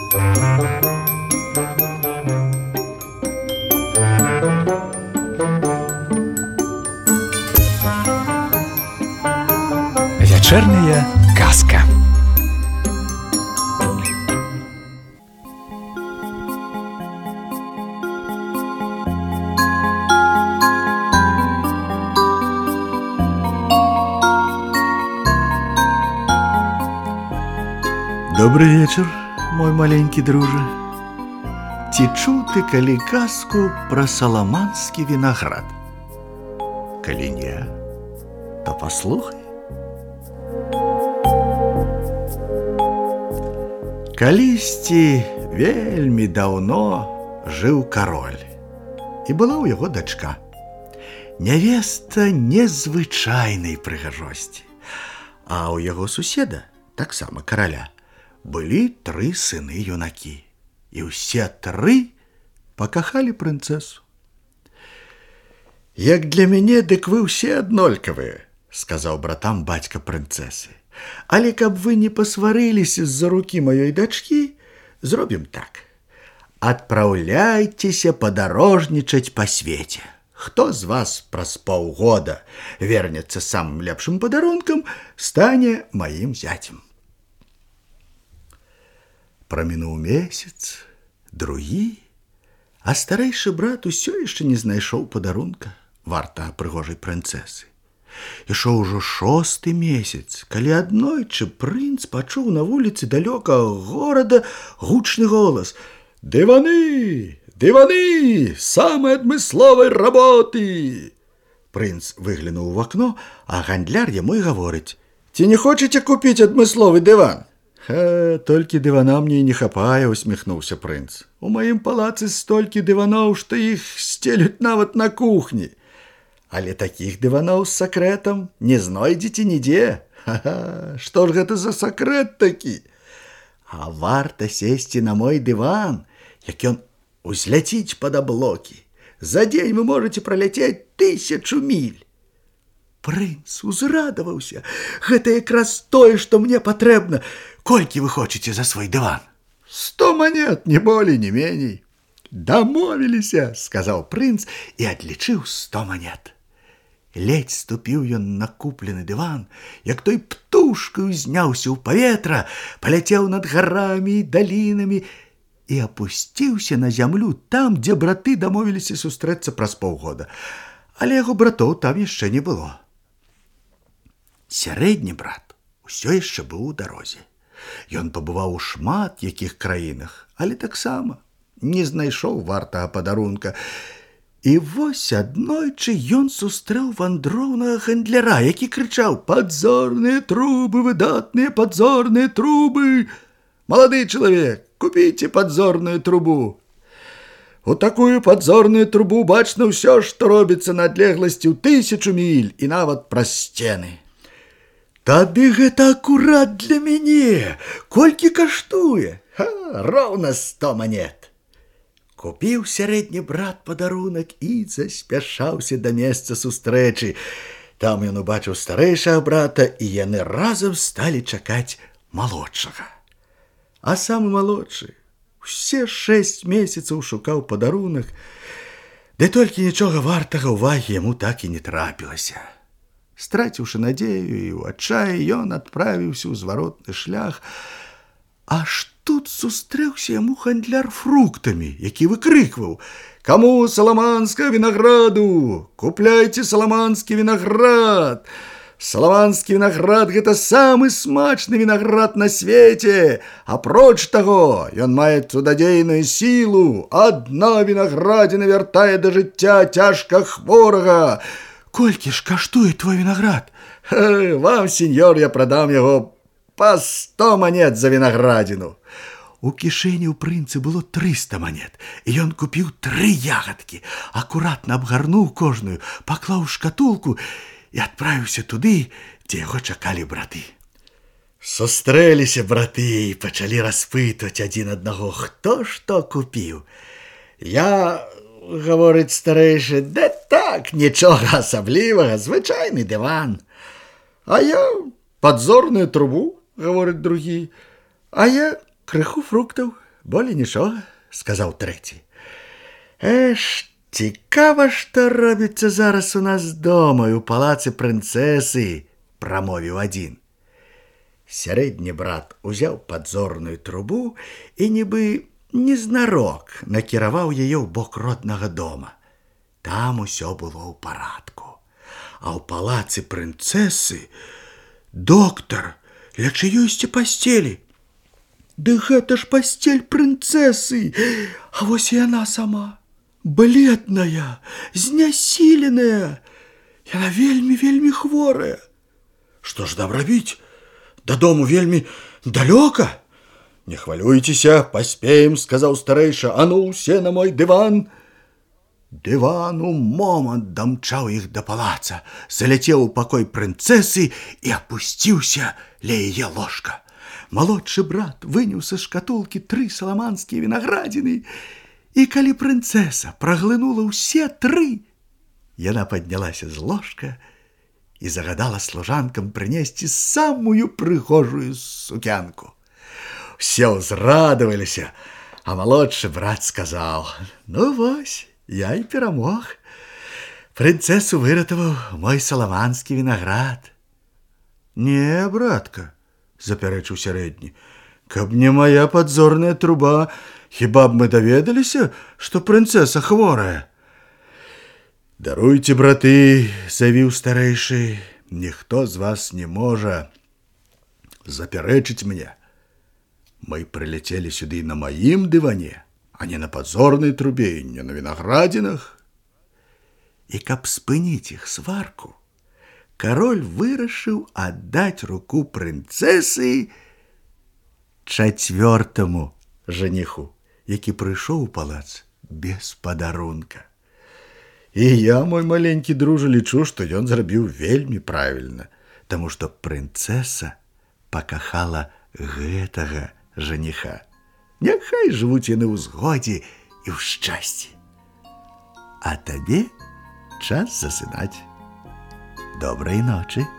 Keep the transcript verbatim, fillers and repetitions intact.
Вечерняя казка. Добрый вечер, мой маленький друже. Ці чуў ты калі казку пра саламанскі вінаград? Калі не, то паслухай. Калісьці вельмі даўно жыў кароль, і была ў яго дачка. Нявеста незвычайнай прыгажосці, а ў яго суседа, таксама караля, былі тры сыны-юнакі, і ўсе тры пакахалі прынцэсу. «Як для мяне, дык вы ўсе аднолькавыя», – сказаў братам бацька прынцэсы. «Але каб вы не пасварыліся з-за рукі маёй дачкі, зробім так. Адпраўляйцеся падарожнічаць па свеце. Хто з вас праз паўгода вернецца самым лепшым падарункам, стане маім зяцем». Прамінуў месяц, другі, а старэйшы брат усё яшчэ не знайшоў падарунка вартага прыгожай прынцэсы. Ішоў ужо шосты месяц, калі аднойчы прынц пачуў на вуліцы далёкага горада гучны голас: «Дываны! Дываны! Самай адмысловай работы!» Прынц выглянуў у акно, а гандляр яму і гаворыць: «Ці не хочаце купіць адмысловы дыван?» «Ха, толькі дывана мне і не хапае», – усміхнуўся прынц. «У маім палацы столькі дываноў, што іх сцелюць нават на кухні. Але такіх дываноў з сакрэтам не знойдзеце нідзе. Ха-ха, што ж гэта за сакрэт такі? А варта сесці на мой дыван, як ён узляціць пад аблокі. За дзень вы можаце праляцець тысячу міль». Прынц узрадаваўся. «Гэта якраз тое, што мне патрэбна. Колькі вы хочаце за свой дыван?» «Сто манет, не болей, не меней». «Дамовіліся», – сказаў прынц і адлічыў сто манет. Ледзь ступіў ён на куплены дыван, як той птушкаю зняўся ў паветра, паляцеў над гарамі і далінамі і апусціўся на зямлю там, дзе браты дамовіліся сустрэцца праз паўгода. Але яго братоў там яшчэ не было. Сярэдні брат усё яшчэ быў у дарозе. Ён пабываў у шмат якіх краінах, але таксама не знайшоў вартага падарунка. І вось аднойчы ён сустрэў вандроўнага гандляра, які крычаў: «Падзорныя трубы, выдатныя падзорныя трубы! Малады чалавек, купіце падзорную трубу! У такую падзорную трубу бачна ўсё, што робіцца на адлегласці ў тысячу міль і нават праз сцены». «Тады гэта акурат для мяне! Колькі каштуе?» «Ха, роўна сто манет». Купіў сярэдні брат падарунак і заспяшаўся да месца сустрэчы. Там ён убачыў старэйшага брата, і яны разам сталі чакаць малодшага. А самы малодшы усе шэсць месяцаў шукаў падарунак, ды толькі нічога вартага ўвагі яму так і не трапілася. Страціўшы надзею і ў адчаі, ён адправіўся ў зваротны шлях, аж тут сустрэўся яму гандляр фруктамі, які выкрыкваў: «Каму саламанскага вінаграду? Купляйце саламанскі вінаград! Саламанскі вінаград – гэта самы смачны вінаград на свеце! Апроч таго, ён мае цудадзейную сілу! Адна вінаградзіна вяртае да жыцця цяжка хворага! Колькі ж каштуе твой вінаград?» «Вам, сеньор, я прадам яго па сто манет за вінаградзіну». У кішэні ў прынца было трыста манет, і ён купіў тры ягадкі, акуратна абгарнуў кожную, паклаў у шкатулку і адправіўся туды, дзе яго чакалі браты. Сустрэліся браты і пачалі распытваць адзін аднаго, хто што купіў. «Я, — гаворыць старэйшы, — да так, нічога асаблівага, звычайны дыван». «А я падзорную трубу, — гаворыць другі, — а я крыху фруктаў, Болей нічога, сказаў трэці. Эш, цікава, што робіцца зараз у нас дома і ў палацы прынцэсы, прамовіў адзін. Сярэдні брат узяў падзорную трубу і нібы незнарок накіраваў яе ў бок роднага дома. Там усё было ў парадку. А ў палацы прынцэсы доктар ля чыёйсьці пасцелі. Ды гэта ж пасцель прынцэсы, а вось і яна сама. Бледная, знясіленая. Яна вельмі-вельмі хворая. Што ж нам рабіць? Дадому вельмі далёка? Не хвалюйцеся, паспеем, сказаў старэйшы. А ну, усе на мой дыван. Дыван у момант дамчаў іх да палаца, заляцеў у пакой прынцэсы і апусціўся ля яе ложка. Малодшы брат выняў са шкатулкі тры саламанскія вінаградзіны, і калі прынцэса праглынула ўсе тры, яна паднялася з ложка і загадала служанкам прынесці самую прыгожую сукянку. Усе ўзрадаваліся, а малодшы брат сказаў: ну вось, я і перамог. Прынцэсу выратаваў мой саламанскі вінаград. Не, братка, запярэчыў сярэдні, каб не моя падзорная труба, хіба б мы даведаліся, што прынцэса хворая. Даруйце, браты, завіў старэйшы, ніхто з вас не можа запярэчыць мне. Мы прыляцелі сюды на маім дыване, а не на падзорнай трубе, не на вінаградзінах. І каб спыніць іх сварку, кароль вырашыў аддаць руку прынцэсы чацвёртаму жаніху, які прыйшоў у палац без падарунка. І я, мой маленькі дружа, лічу, што ён зрабіў вельмі правільна, таму што прынцэса пакахала гэтага жаніха. Няхай жывуць яны ў згодзе і ў шчасці. А табе час засынаць. Добрай ночы.